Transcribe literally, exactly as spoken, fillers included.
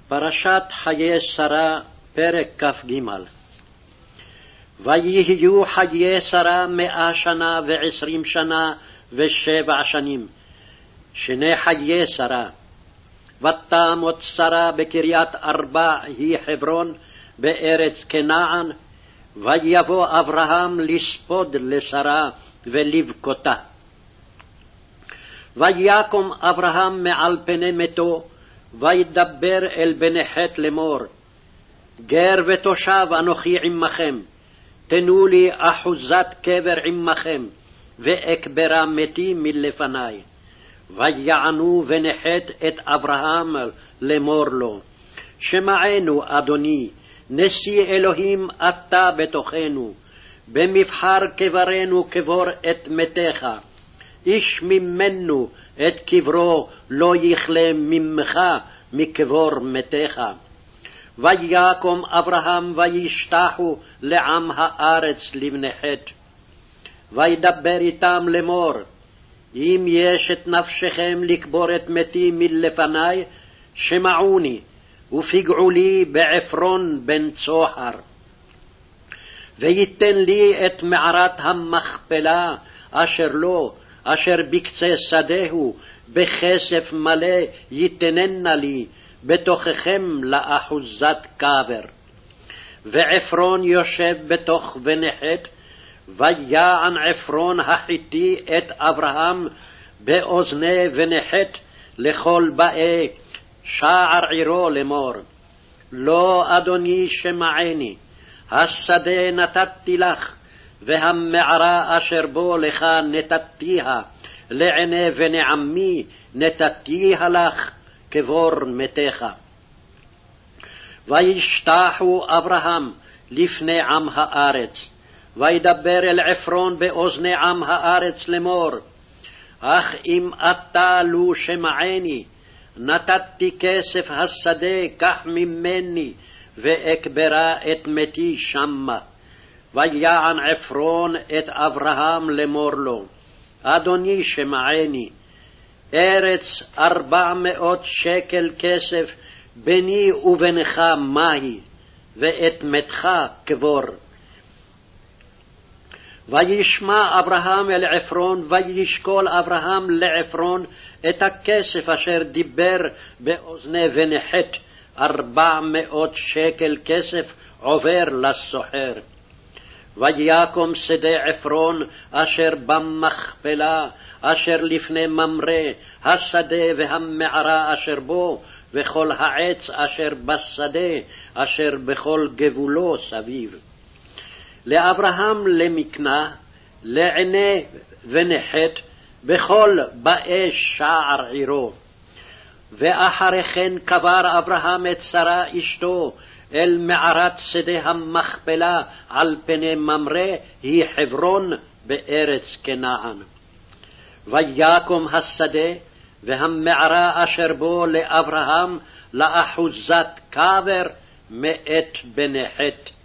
פרשת חיי שרה, פרק כ"ג. ויהיו חיי שרה מאה שנה ועשרים שנה ושבע שנים, שני חיי שרה. ותמות שרה בקריית ארבע היא חברון בארץ כנען, ויבוא אברהם לספוד לשרה ולבכותה. ויקום אברהם מעל פני מתו, וידבר אל בני חת לאמור, גר ותושב אנוכי עמכם, תנו לי אחוזת קבר עמכם, ואקברה מתי מלפני. ויענו בני חת את אברהם לאמור לו, שמענו אדוני, נשיא אלוהים אתה בתוכנו, במבחר קברנו קבור את מתך, איש ממנו את קברו לא יכלה ממך מקבור מתך. ויקום אברהם וישתחו לעם הארץ לבני חת. וידבר איתם לאמור, אם יש את נפשכם לקבור את מתי מלפני, שמעוני, ופגעו לי בעפרון בן צוחר. ויתן לי את מערת המכפלה אשר לו, אשר בקצה שדהו, בכסף מלא יתננה לי, בתוככם לאחוזת קבר. ועפרון יושב בתוך בני חת, ויען עפרון החיתי את אברהם באוזני בני חת לכל באי שער עירו לאמור, לא אדוני שמעני, השדה נתתי לך, והמערה אשר בו לך נתתיה, לעיני בני עמי נתתיה לך, קבור מתך. וישתחו אברהם לפני עם הארץ, וידבר אל עפרון באוזני עם הארץ לאמור, אך אם אתה לו שמעני, נתתי כסף השדה, קח ממני, ואקברה את מתי שמה. ויען עפרון את אברהם לאמור לו, אדוני שמעני, ארץ ארבע מאות שקל כסף ביני ובינך מהי, ואת מתך קבור. וישמע אברהם אל עפרון, וישקול אברהם לעפרון את הכסף אשר דיבר באוזני בני חת, ארבע מאות שקל כסף עובר לסוחר. ויקום שדה עפרון אשר במכפלה, אשר לפני ממרא, השדה והמערה אשר בו, וכל העץ אשר בשדה, אשר בכל גבולו סביב. לאברהם למקנה, לעיני בני חת, בכל באי שער עירו. ואחרי כן קבר אברהם את שרה אשתו, אל מערת שדה המכפלה על פני ממרא, היא חברון בארץ כנען. ויקום השדה והמערה אשר בו לאברהם לאחוזת קבר מאת בני חת.